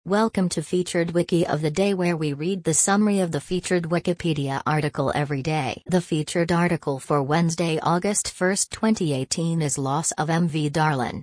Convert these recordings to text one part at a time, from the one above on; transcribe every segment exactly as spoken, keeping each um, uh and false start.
Welcome to Featured Wiki of the Day, where we read the summary of the featured Wikipedia article every day. The featured article for Wednesday, August first, twenty eighteen is Loss of M V Darlan.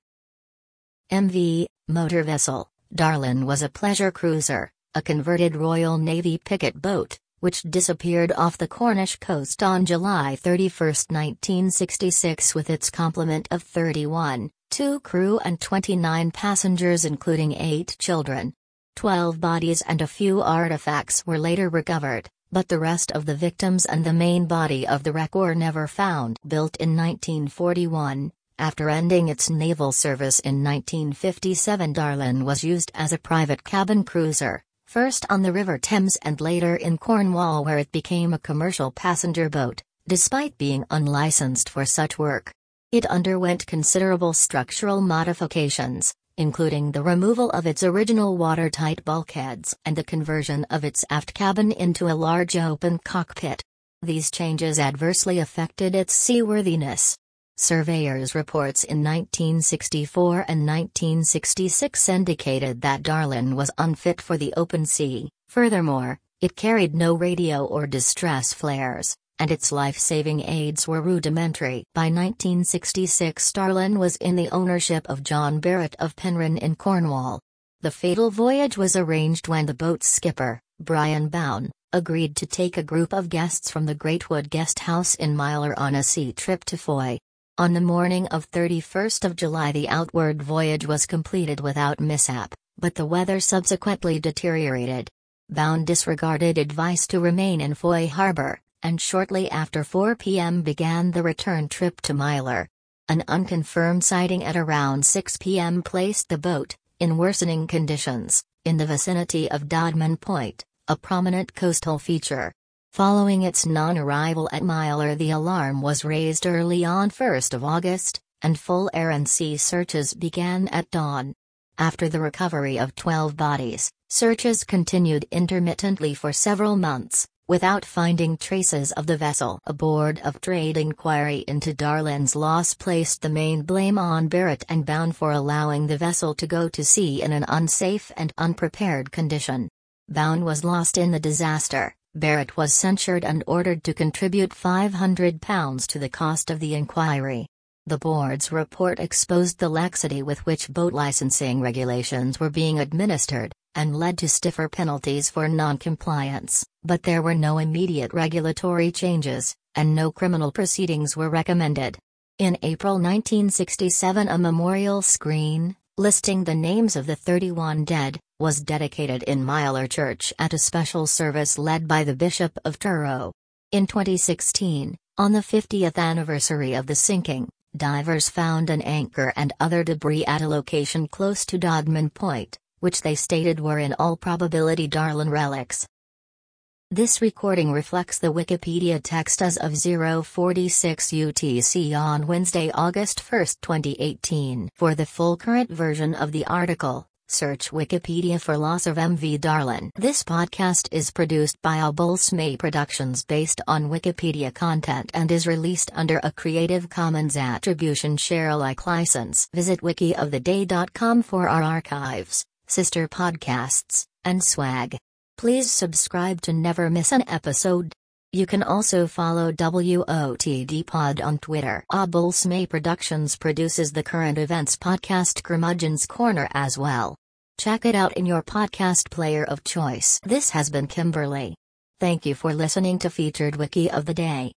M V, motor vessel. Darlan was a pleasure cruiser, a converted Royal Navy picket boat, which disappeared off the Cornish coast on July thirty-first, nineteen sixty-six with its complement of thirty-one, two crew and twenty-nine passengers including eight children. Twelve bodies and a few artifacts were later recovered, but the rest of the victims and the main body of the wreck were never found. Built in nineteen forty-one, after ending its naval service in nineteen fifty-seven, Darlan was used as a private cabin cruiser, first on the River Thames and later in Cornwall, where it became a commercial passenger boat, despite being unlicensed for such work. It underwent considerable structural modifications, including the removal of its original watertight bulkheads and the conversion of its aft cabin into a large open cockpit. These changes adversely affected its seaworthiness. Surveyors' reports in nineteen sixty-four and nineteen sixty-six indicated that Darlan was unfit for the open sea. Furthermore, it carried no radio or distress flares, and its life-saving aids were rudimentary. By nineteen sixty-six, Darlan was in the ownership of John Barrett of Penryn in Cornwall. The fatal voyage was arranged when the boat's skipper, Brian Bown, agreed to take a group of guests from the Greatwood Guest House in Myler on a sea trip to Foy. On the morning of thirty-first of July, the outward voyage was completed without mishap, but the weather subsequently deteriorated. Bown disregarded advice to remain in Foy Harbour, and shortly after four p m began the return trip to Myler. An unconfirmed sighting at around six p m placed the boat, in worsening conditions, in the vicinity of Dodman Point, a prominent coastal feature. Following its non-arrival at Myler, the alarm was raised early on first of August, and full air and sea searches began at dawn. After the recovery of twelve bodies, searches continued intermittently for several months, without finding traces of the vessel. A Board of Trade inquiry into Darlan's loss placed the main blame on Barrett and Bown for allowing the vessel to go to sea in an unsafe and unprepared condition. Bown was lost in the disaster. Barrett was censured and ordered to contribute five hundred pounds to the cost of the inquiry. The board's report exposed the laxity with which boat licensing regulations were being administered, and led to stiffer penalties for non-compliance, but there were no immediate regulatory changes, and no criminal proceedings were recommended. In April nineteen sixty-seven, a memorial screen, listing the names of the thirty-one dead, was dedicated in Myler Church at a special service led by the Bishop of Truro. In twenty sixteen, on the fiftieth anniversary of the sinking, divers found an anchor and other debris at a location close to Dodman Point, which they stated were in all probability Darlan relics. This recording reflects the Wikipedia text as of zero forty-six U T C on Wednesday, August first, twenty eighteen. For the full current version of the article, search Wikipedia for Loss of M V Darlan. This podcast is produced by Abulsme Productions based on Wikipedia content and is released under a Creative Commons Attribution Share Alike license. Visit wiki of the day dot com for our archives, sister podcasts, and swag. Please subscribe to never miss an episode. You can also follow W O T D Pod on Twitter. Abulsme Productions produces the current events podcast Curmudgeon's Corner as well. Check it out in your podcast player of choice. This has been Kimberly. Thank you for listening to Featured Wiki of the Day.